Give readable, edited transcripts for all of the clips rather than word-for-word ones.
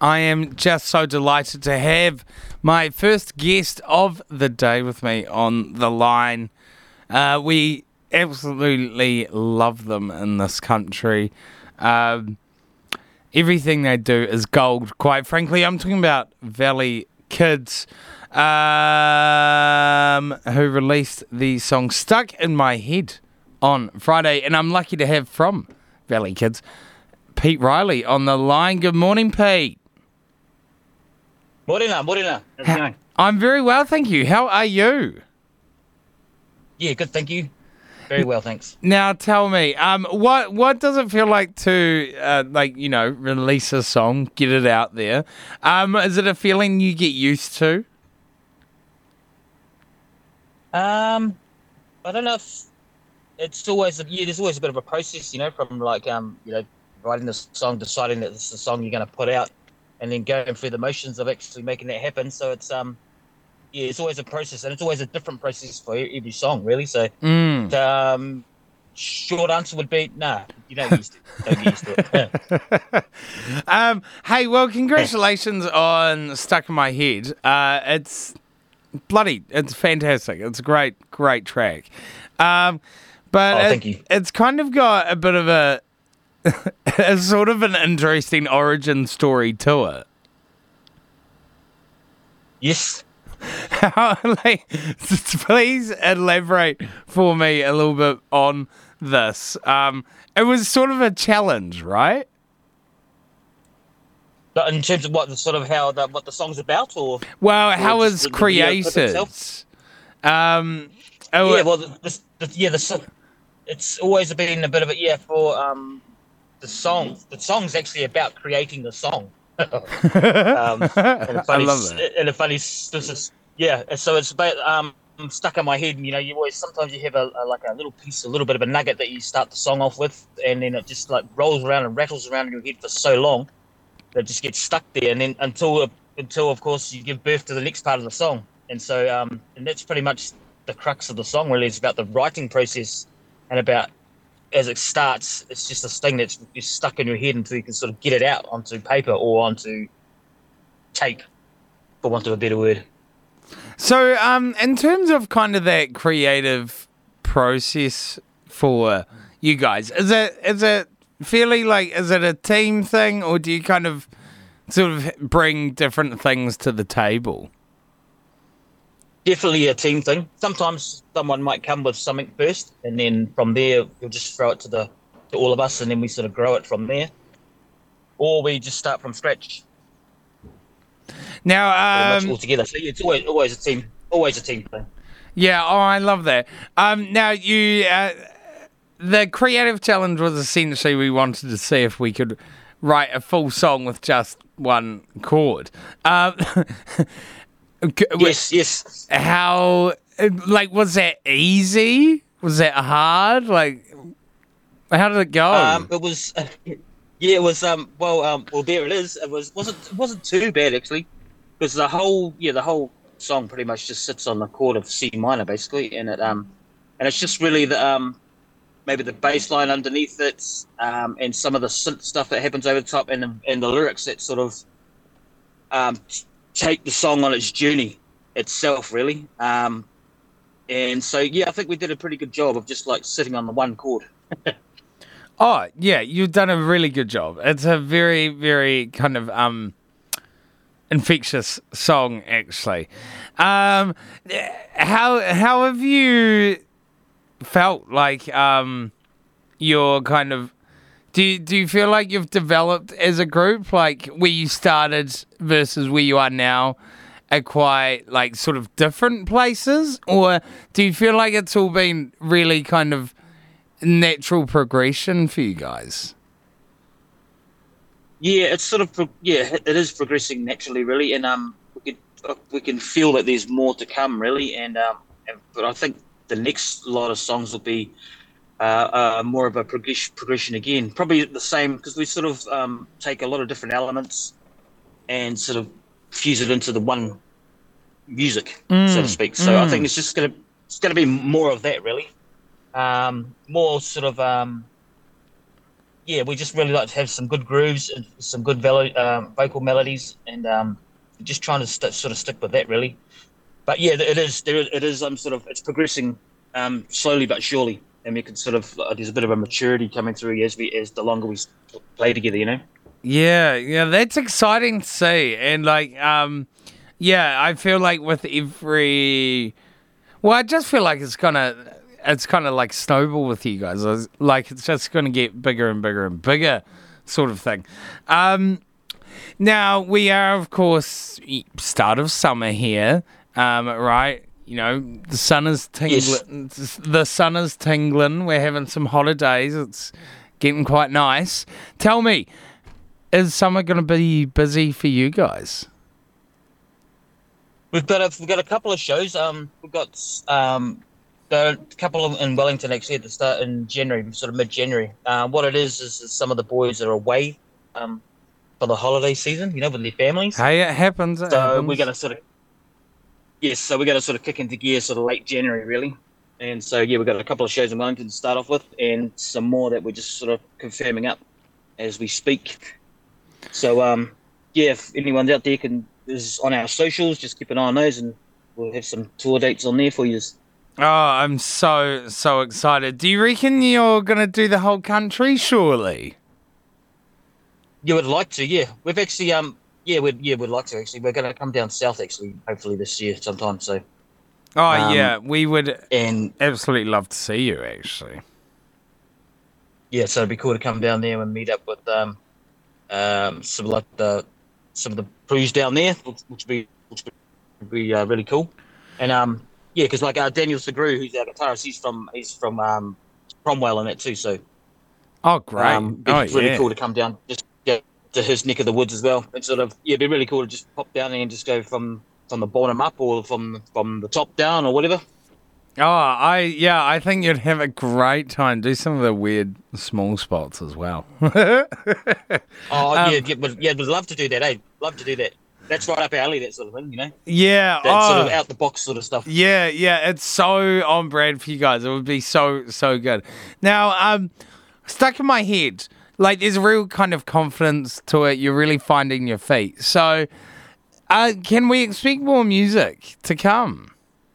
I am just so delighted to have my first guest of the day with me on the line. We absolutely love them in this country. Everything they do is gold, quite frankly. I'm talking about Valley Kids, who released the song Stuck in My Head on Friday. And I'm lucky to have from Valley Kids Pete Riley on the line. Good morning, Pete. Morena. How's it going? I'm very well, thank you. How are you? Yeah, good, thank you. Very well, thanks. Now tell me, what does it feel like to release a song, get it out there? Is it a feeling you get used to? I don't know if it's always there's always a bit of a process, from writing the song, deciding that this is the song you're going to put out, and then going through the motions of actually making that happen. So it's it's always a process, and it's always a different process for every song, really. So, short answer would be, nah, you don't get used to it. Hey, well, congratulations on Stuck in My Head. It's fantastic. It's a great track. But thank you. It's kind of got a bit of a sort of an interesting origin story to it. Yes. Please elaborate for me a little bit on this. It was sort of a challenge, right? But in terms of what the song's about, or how or it's created. It's always been a bit of a for the song. The song's actually about creating the song. I love that. And a funny, so it's about Stuck in My Head. You sometimes you have a little piece, a little bit of a nugget that you start the song off with, and then it just rolls around and rattles around in your head for so long that it just gets stuck there, and then until of course you give birth to the next part of the song, and so and that's pretty much the crux of the song. Really, it's about the writing process, and about as it starts, it's just this thing that's just stuck in your head until you can sort of get it out onto paper or onto tape, for want of a better word. So, in terms of kind of that creative process for you guys, is it fairly is it a team thing, or do you kind of sort of bring different things to the table? Definitely a team thing. Sometimes someone might come with something first, and then from there you'll just throw it to all of us, and then we sort of grow it from there, or we just start from scratch. Now, pretty much all together. So it's always a team thing. Yeah, I love that. Now you, the creative challenge was essentially we wanted to see if we could write a full song with just one chord. Yes. How, was that easy? Was that hard? How did it go? It was, it was. Well, there it is. It wasn't too bad actually, because the whole song pretty much just sits on the chord of C minor basically, and it's just really the maybe the bass line underneath it, and some of the synth stuff that happens over the top, and the lyrics that sort of take the song on its journey itself, really. And so, I think we did a pretty good job of just sitting on the one chord. Oh, yeah, you've done a really good job. It's a very, very kind of infectious song, actually. How have you felt you're kind of... Do you feel like you've developed as a group, where you started versus where you are now, are quite sort of different places, or do you feel like it's all been really kind of natural progression for you guys? Yeah, it's sort of it is progressing naturally, really, and we can feel that there's more to come, really, but I think the next lot of songs will be more of a progression again. Probably the same, because we sort of take a lot of different elements and sort of fuse it into the one music, so to speak. So I think it's going to be more of that, really. More sort of yeah, we just really like to have some good grooves and some good vocal melodies, and just trying to sort of stick with that really. But yeah, it is sort of it's progressing slowly but surely, and we can sort of there's a bit of a maturity coming through as the longer we play together, you know. Yeah, that's exciting to see. And like, yeah, I feel like with every, well, I just feel like it's kind of like snowball with you guys. Like it's just gonna get bigger and bigger and bigger, sort of thing. Now we are, of course, start of summer here, right? You know, the sun is tingling. Yes. The sun is tingling. We're having some hotter days. It's getting quite nice. Tell me, is summer going to be busy for you guys? We've got a couple of shows. We've got a couple in Wellington actually at the start in January, sort of mid-January. What it is some of the boys are away for the holiday season, you know, with their families. Hey, it happens. So we're going to sort of so we're going to sort of kick into gear sort of late January really. And so yeah, we've got a couple of shows in Wellington to start off with, and some more that we're just sort of confirming up as we speak. So yeah, if anyone's out there is on our socials, just keep an eye on those, and we'll have some tour dates on there for you. Oh, I'm so excited. Do you reckon you're going to do the whole country, surely? You would like to, yeah. We've actually, we'd like to actually. We're going to come down south actually, hopefully this year sometime. So. Oh yeah, we would and absolutely love to see you actually. Yeah, so it'd be cool to come down there and meet up with some of the crews down there, which would be really cool. And yeah, because like Daniel Segru, who's our guitarist, he's from Cromwell and that too. So oh great, it'd be really cool to come down just get to his neck of the woods as well. And sort of it'd be really cool to just pop down there and just go from the bottom up or from the top down or whatever. Oh, I think you'd have a great time. Do some of the weird small spots as well. We'd love to do that. Love to do that. That's right up our alley, that sort of thing, you know? Yeah. That sort of out the box sort of stuff. Yeah, it's so on brand for you guys. It would be so good. Now, stuck in my head, like there's a real kind of confidence to it. You're really finding your feet. So, can we expect more music to come?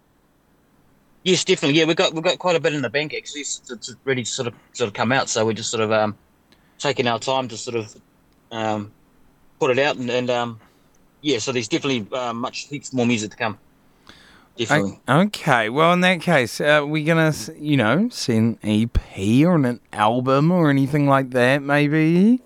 Yes, definitely. Yeah, we've got quite a bit in the bank actually to ready to sort of come out. So we're just sort of taking our time to sort of put it out and yeah. So there's definitely heaps more music to come. Definitely. Okay. Well, in that case, we're gonna see an EP or an album or anything like that, maybe.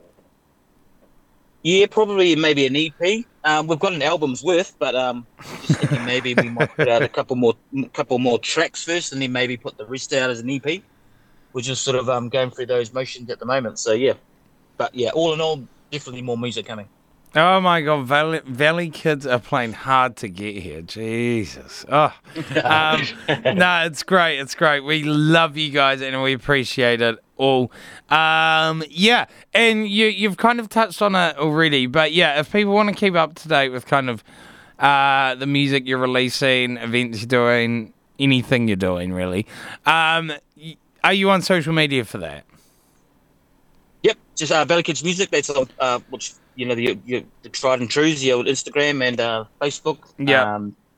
Yeah, probably maybe an EP. We've got an album's worth, but just thinking maybe we might put out a couple more tracks first, and then maybe put the rest out as an EP. We're just sort of going through those motions at the moment. So yeah, but yeah, all in all, definitely more music coming. Oh my God, Valley Kids are playing hard to get here. Jesus. Oh, no, it's great. It's great. We love you guys and we appreciate it all. Yeah, and you've kind of touched on it already, but yeah, if people want to keep up to date with kind of the music you're releasing, events you're doing, anything you're doing, really, are you on social media for that? Yep, just Valley Kids Music. That's which the tried and trues, the old Instagram and Facebook. Yeah.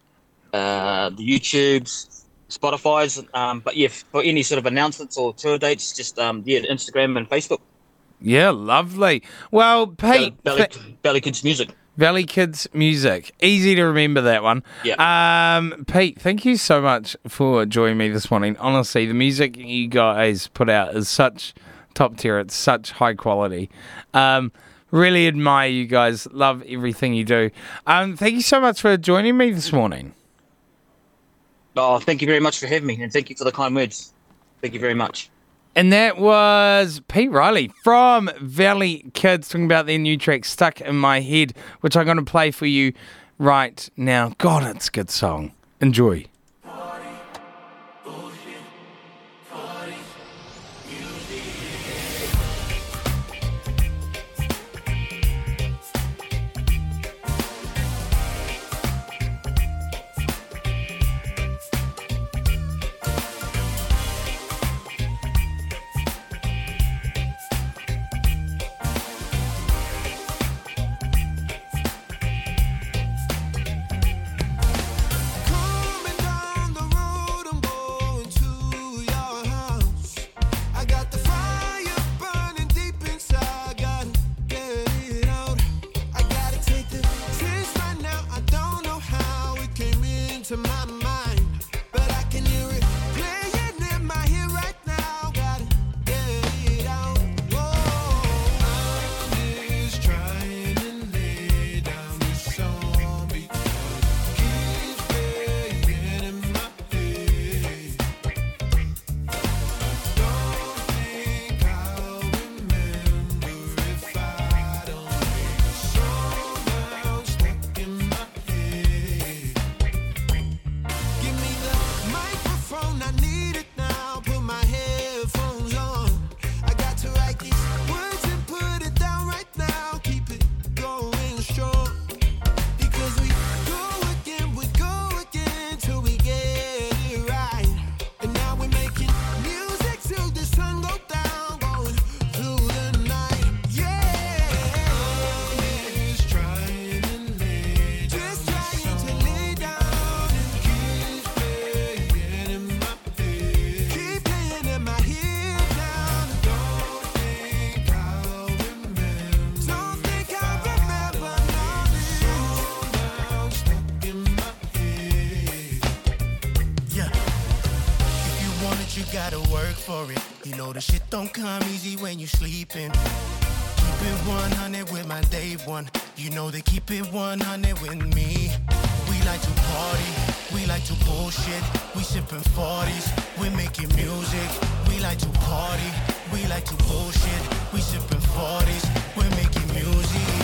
The YouTubes, Spotify's. But yeah, for any sort of announcements or tour dates, just Instagram and Facebook. Yeah, lovely. Well, Pete, Valley Kids Music. Valley Kids Music. Easy to remember that one. Yeah. Pete, thank you so much for joining me this morning. Honestly, the music you guys put out is such top tier. It's such high quality. Really admire you guys. Love everything you do. Thank you so much for joining me this morning. Oh, thank you very much for having me, and thank you for the kind words. Thank you very much. And that was Pete Riley from Valley Kids talking about their new track, Stuck in My Head, which I'm going to play for you right now. God, it's a good song. Enjoy. to my mind, but I can hear it playing in my head right now. Gotta get it out. Whoa. I'm just trying to lay down this song because it keeps playing in my head. Don't think I'll remember if I don't hear the song now stuck in my head. Give me the microphone, I need it now. Put my headphones on. I got to write these words and put it down right now. Keep it going strong. Because we go again till we get it right. And now we're making music till the sun go down, going through the night. Yeah. Just trying to lay down and keep playing in my head. Keep playing in my head now. Don't think I'll remember. Don't think I'll remember now. Now stuck in my head. Yeah. If you want it, you gotta work for it. You know the shit don't come easy when you sleeping. Keep it 100 with my day one. You know they keep it 100 with me. We like to party, we like to bullshit. We sippin' 40s, we're making music. We like to party, we like to bullshit. We sippin' 40s, we're making music.